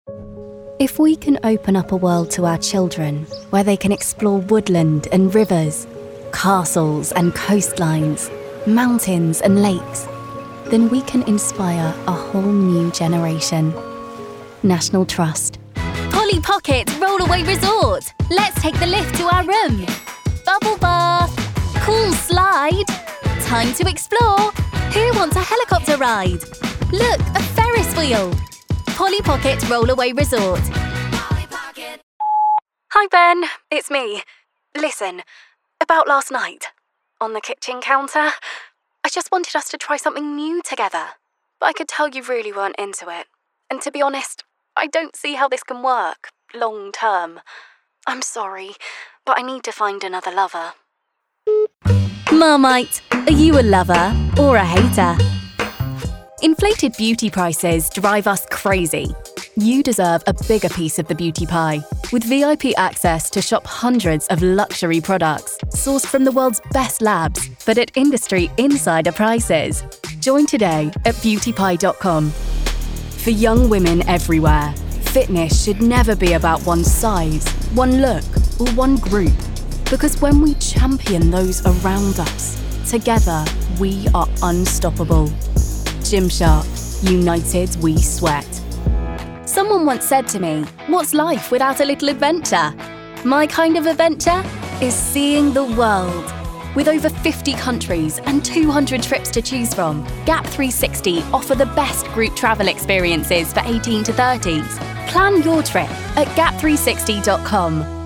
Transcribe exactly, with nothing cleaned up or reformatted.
If we can open up a world to our children where they can explore woodland and rivers, castles and coastlines, mountains and lakes, then we can inspire a whole new generation. National Trust. Polly Pocket Rollaway Resort. Let's take the lift to our room. Bubble bath. Cool slide. Time to explore. Who wants a helicopter ride? Look, a Ferris wheel. Polly Pocket Rollaway Resort. Hi Ben, it's me. Listen, about last night, on the kitchen counter, I just wanted us to try something new together. But I could tell you really weren't into it. And to be honest, I don't see how this can work, long term. I'm sorry, but I need to find another lover. Marmite, are you a lover or a hater? Inflated beauty prices drive us crazy. You deserve a bigger piece of the beauty pie, with V I P access to shop hundreds of luxury products sourced from the world's best labs, but at industry insider prices. Join today at beauty pie dot com. For young women everywhere, fitness should never be about one size, one look, or one group. Because when we champion those around us, together we are unstoppable. Gymshark, united we sweat. Someone once said to me, what's life without a little adventure? My kind of adventure is seeing the world. With over fifty countries and two hundred trips to choose from, Gap three sixty offer the best group travel experiences for eighteen to thirties. Plan your trip at gap three sixty dot com.